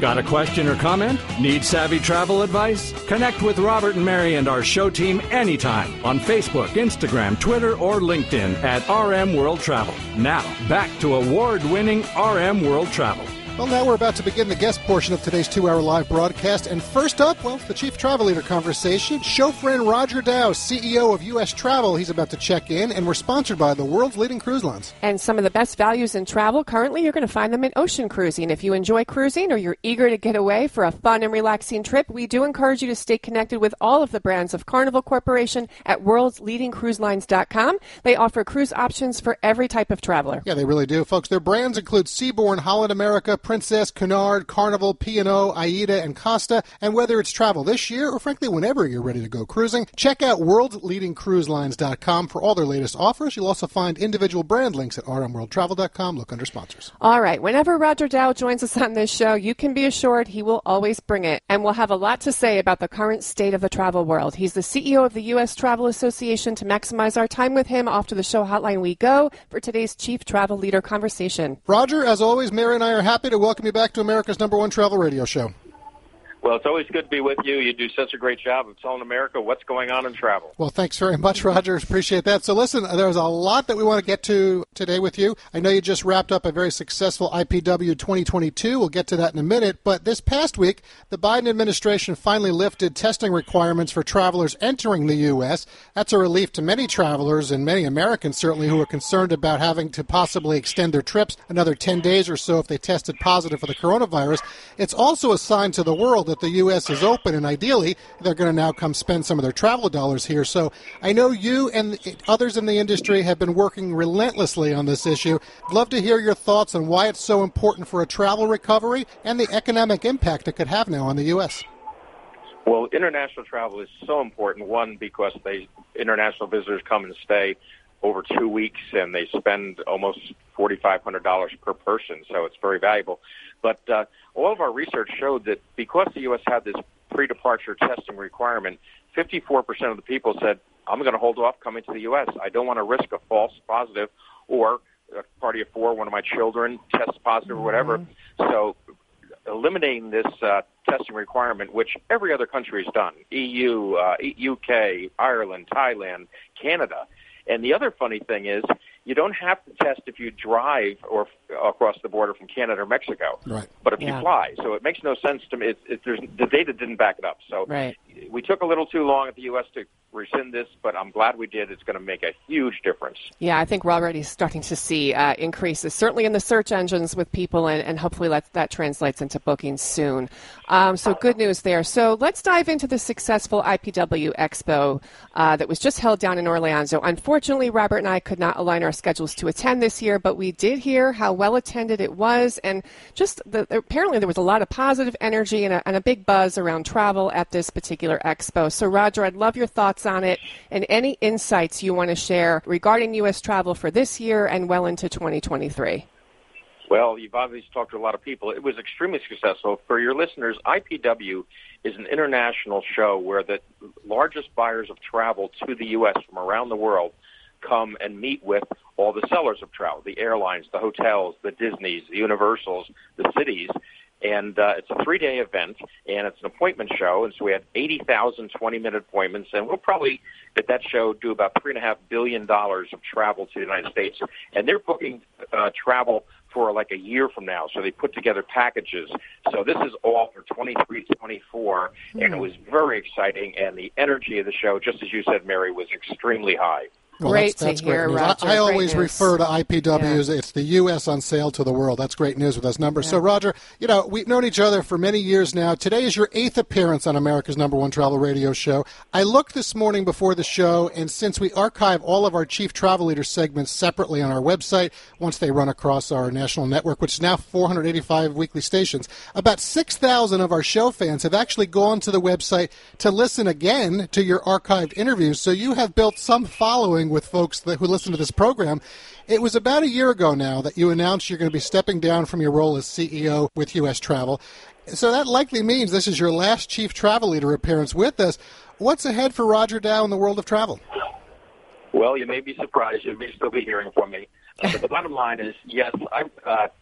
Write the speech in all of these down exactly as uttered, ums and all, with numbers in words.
Got a question or comment? Need savvy travel advice? Connect with Robert and Mary and our show team anytime on Facebook, Instagram, Twitter, or LinkedIn at R M World Travel. Now, back to award-winning R M World Travel. Well, now we're about to begin the guest portion of today's two-hour live broadcast. And first up, well, the Chief Travel Leader conversation. Show friend Roger Dow, C E O of U S Travel. He's about to check in, and we're sponsored by the world's leading cruise lines. And some of the best values in travel, currently you're going to find them in ocean cruising. If you enjoy cruising or you're eager to get away for a fun and relaxing trip, we do encourage you to stay connected with all of the brands of Carnival Corporation at worlds leading cruise lines dot com. They offer cruise options for every type of traveler. Yeah, they really do, folks. Their brands include Seabourn, Holland America, Princess, Cunard, Carnival, P and O, AIDA, and Costa. And whether it's travel this year or, frankly, whenever you're ready to go cruising, check out worlds leading cruise lines dot com for all their latest offers. You'll also find individual brand links at r m world travel dot com. Look under sponsors. All right. Whenever Roger Dow joins us on this show, you can be assured he will always bring it. And we'll have a lot to say about the current state of the travel world. He's the C E O of the U S Travel Association. To maximize our time with him, off to the show hotline we go for today's Chief Travel Leader conversation. Roger, as always, Mary and I are happy to welcome you back to America's number one travel radio show. Well, it's always good to be with you. You do such a great job of telling America what's going on in travel. Well, thanks very much, Roger. Appreciate that. So listen, there's a lot that we want to get to today with you. I know you just wrapped up a very successful I P W twenty twenty-two. We'll get to that in a minute. But this past week, the Biden administration finally lifted testing requirements for travelers entering the U S. That's a relief to many travelers and many Americans, certainly, who are concerned about having to possibly extend their trips another ten days or so if they tested positive for the coronavirus. It's also a sign to the world that the U S is open, and ideally, they're going to now come spend some of their travel dollars here. So I know you and others in the industry have been working relentlessly on this issue. I'd love to hear your thoughts on why it's so important for a travel recovery and the economic impact it could have now on the U S. Well, international travel is so important, one, because they international visitors come and stay over two weeks, and they spend almost four thousand five hundred dollars per person, so it's very valuable. But uh, all of our research showed that because the U S had this pre-departure testing requirement, fifty-four percent of the people said, I'm going to hold off coming to the U S. I don't want to risk a false positive, or a party of four, one of my children tests positive or whatever. Mm-hmm. So eliminating this uh, testing requirement, which every other country has done, E U, uh, U K, Ireland, Thailand, Canada. And the other funny thing is, you don't have to test if you drive or across the border from Canada or Mexico, right. but if yeah. you fly. So it makes no sense to me. It, it, there's, the data didn't back it up. So right. we took a little too long at the U S to rescind this, but I'm glad we did. It's going to make a huge difference. Yeah, I think we're already starting to see uh, increases, certainly in the search engines with people, and, and hopefully that, that translates into bookings soon. Um, so good news there. So let's dive into the successful I P W Expo uh, that was just held down in Orlando. Unfortunately, Robert and I could not align our schedules to attend this year, but we did hear how well attended it was, and just the, apparently there was a lot of positive energy and a, and a big buzz around travel at this particular expo. So Roger, I'd love your thoughts on it and any insights you want to share regarding U S travel for this year and well into twenty twenty-three. Well, you've obviously talked to a lot of people. It was extremely successful. For your listeners, I P W is an international show where the largest buyers of travel to the U S from around the world come and meet with all the sellers of travel, the airlines, the hotels, the Disneys, the Universals, the cities. And uh, it's a three-day event, and it's an appointment show. And so we had eighty thousand twenty-minute appointments, and we'll probably, at that show, do about three point five billion dollars of travel to the United States. And they're booking uh, travel for like a year from now. So they put together packages. So this is all for twenty-three, twenty-four, mm-hmm. and it was very exciting. And the energy of the show, just as you said, Mary, was extremely high. Well, great that's, that's to hear, great Roger. I, I always great refer to I P W yeah. as it's the U S on sale to the world. That's great news with those numbers. Yeah. So, Roger, you know, we've known each other for many years now. Today is your eighth appearance on America's number one travel radio show. I looked this morning before the show, and since we archive all of our Chief Travel Leader segments separately on our website, once they run across our national network, which is now four hundred eighty-five weekly stations, about six thousand of our show fans have actually gone to the website to listen again to your archived interviews. So you have built some following with folks that, who listen to this program. It was about a year ago now that you announced you're going to be stepping down from your role as C E O with U S Travel. So that likely means this is your last Chief Travel Leader appearance with us. What's ahead for Roger Dow in the world of travel? Well, you may be surprised. You may still be hearing from me. Uh, but the bottom line is, yes, I, uh,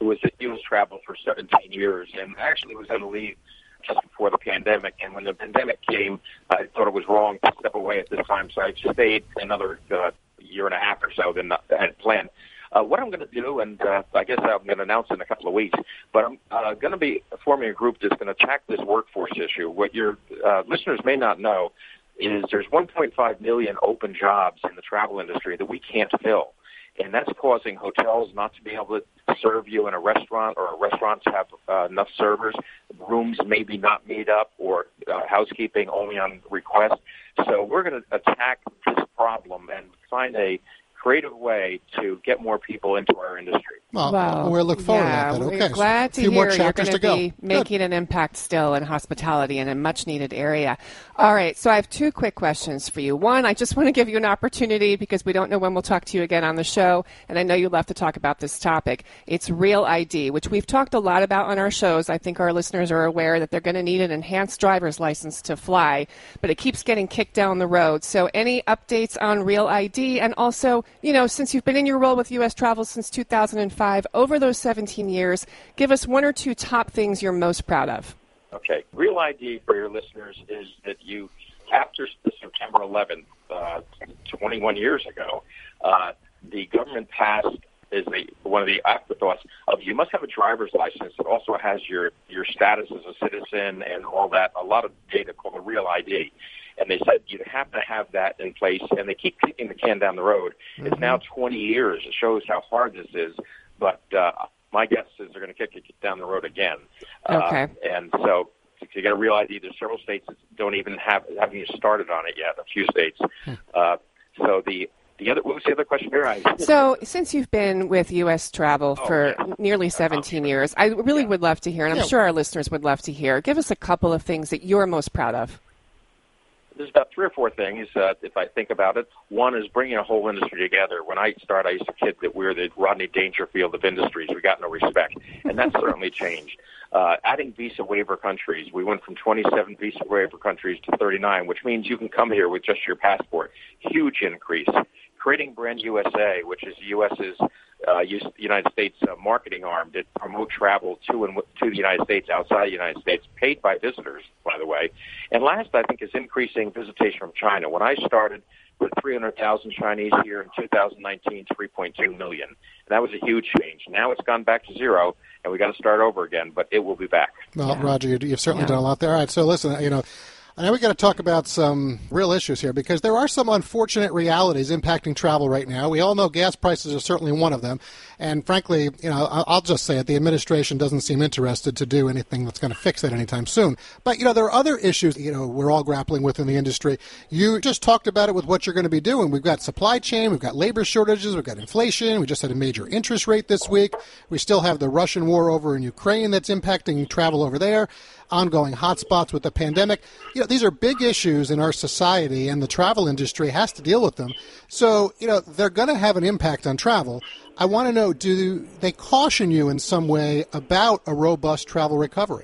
was at U S Travel for seventeen years, and actually was going to leave just before the pandemic. And when the pandemic came, I thought it was wrong to step away at this time, so I stayed another uh, year and a half or so than I had planned. Uh, what I'm going to do, and uh, I guess I'm going to announce in a couple of weeks, but I'm uh, going to be forming a group that's going to attack this workforce issue. What your uh, listeners may not know is there's one point five million open jobs in the travel industry that we can't fill. And that's causing hotels not to be able to serve you in a restaurant, or restaurants have uh, enough servers. Rooms maybe not made up, or uh, housekeeping only on request. So we're going to attack this problem and find a creative way to get more people into our industry. Well, well we'll look forward yeah, to that. Okay. We're glad to a few hear more you're chapters going to to go. be making Good. an impact still in hospitality in a much-needed area. All right, so I have two quick questions for you. One, I just want to give you an opportunity because we don't know when we'll talk to you again on the show, and I know you love to talk about this topic. It's Real I D, which we've talked a lot about on our shows. I think our listeners are aware that they're going to need an enhanced driver's license to fly, but it keeps getting kicked down the road. So any updates on Real I D? And also, you know, since you've been in your role with U S Travel since two thousand five, over those seventeen years, give us one or two top things you're most proud of. Okay. Real I D for your listeners is that you, after September eleventh, uh, twenty-one years ago, uh, the government passed is the, one of the afterthoughts of you must have a driver's license that also has your, your status as a citizen and all that, a lot of data called a Real I D. And they said you have to have that in place, and they keep kicking the can down the road. Mm-hmm. It's now twenty years. It shows how hard this is, but uh, my guess is they're going to kick it down the road again. Okay. Uh, and so to get a Real I D, there's several states that don't even have haven't even started on it yet. A few states. Hmm. Uh, so the the other what was the other question here? I, so since you've been with U S Travel oh, for yeah. nearly seventeen years, I really yeah. would love to hear, and I'm yeah. sure our listeners would love to hear. Give us a couple of things that you're most proud of. There's about three or four things, uh, if I think about it. One is bringing a whole industry together. When I started, I used to kid that we're the Rodney Dangerfield of industries. We got no respect, and that's certainly changed. Uh, adding visa waiver countries, we went from twenty-seven visa waiver countries to thirty-nine, which means you can come here with just your passport. Huge increase. Creating Brand U S A, which is US's uh, United States uh, marketing arm that promote travel to and to the United States, outside the United States, paid by visitors, by the way. And last, I think, is increasing visitation from China. When I started with three hundred thousand Chinese here in two thousand nineteen, three point two million. And that was a huge change. Now it's gone back to zero, and we got to start over again, but it will be back. Well, yeah. Roger, you've certainly yeah. done a lot there. All right, so listen, you know, I know we got to talk about some real issues here because there are some unfortunate realities impacting travel right now. We all know gas prices are certainly one of them. And frankly, you know, I'll just say it, the administration doesn't seem interested to do anything that's going to fix that anytime soon. But, you know, there are other issues, you know, we're all grappling with in the industry. You just talked about it with what you're going to be doing. We've got supply chain, we've got labor shortages, we've got inflation. We just had a major interest rate this week. We still have the Russian war over in Ukraine that's impacting travel over there. Ongoing hotspots with the pandemic. You know, these are big issues in our society, and the travel industry has to deal with them. So, you know, they're going to have an impact on travel. I want to know, do they caution you in some way about a robust travel recovery?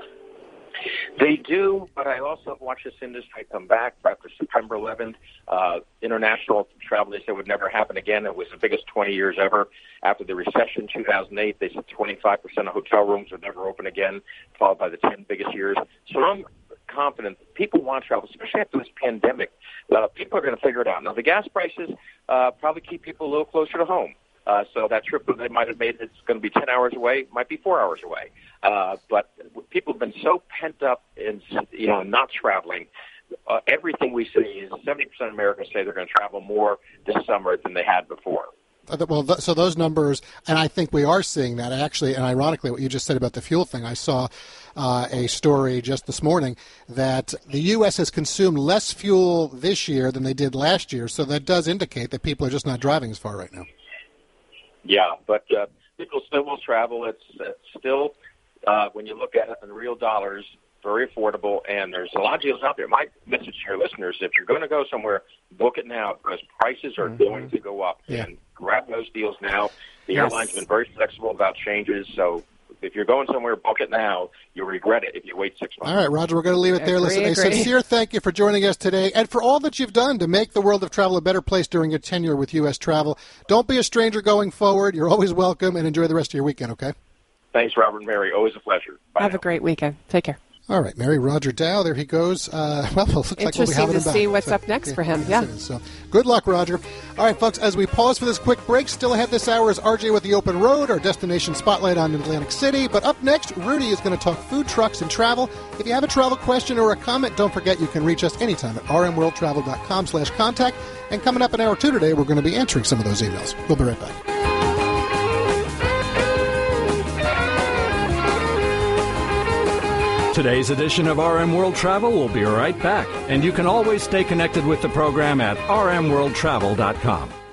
They do, but I also have watched this industry come back after September eleventh. Uh, international travel, they said, would never happen again. It was the biggest twenty years ever. After the recession, two thousand eight, they said twenty-five percent of hotel rooms would never open again, followed by the ten biggest years. So I'm confident that people want to travel, especially after this pandemic. Uh, people are going to figure it out. Now, the gas prices uh, probably keep people a little closer to home. Uh, so that trip that they might have made, it's going to be ten hours away, might be four hours away. Uh, but people have been so pent up in, you know, not traveling. Uh, everything we see is seventy percent of Americans say they're going to travel more this summer than they had before. Well, so those numbers, and I think we are seeing that actually, and ironically what you just said about the fuel thing, I saw uh, a story just this morning that the U S has consumed less fuel this year than they did last year, so that does indicate that people are just not driving as far right now. Yeah, but uh, people still will travel. It's, it's still, uh, when you look at it in real dollars, very affordable, and there's a lot of deals out there. My message to your listeners, if you're going to go somewhere, book it now because prices are mm-hmm. going to go up. Yeah. And grab those deals now. The yes. airlines have been very flexible about changes, so if you're going somewhere, book it now. You'll regret it if you wait six months. All right, Roger, we're going to leave it there. Agree, Listen, a agree. sincere thank you for joining us today and for all that you've done to make the world of travel a better place during your tenure with U S Travel. Don't be a stranger going forward. You're always welcome, and enjoy the rest of your weekend, okay? Thanks, Robert and Mary. Always a pleasure. Bye Have now. a great weekend. Take care. All right, Mary Roger Dow, there he goes. Uh, well, it looks like we'll be having Interesting him to back. see what's So, up next yeah, for him. yes, Yeah. it is. So, good luck, Roger. All right, folks, as we pause for this quick break, still ahead this hour is R J with the Open Road, our destination spotlight on Atlantic City. But up next, Rudy is going to talk food trucks and travel. If you have a travel question or a comment, don't forget you can reach us anytime at r m world travel dot com slash contact. And coming up in hour two today, we're going to be answering some of those emails. We'll be right back. Today's edition of R M World Travel will be right back, and you can always stay connected with the program at r m world travel dot com.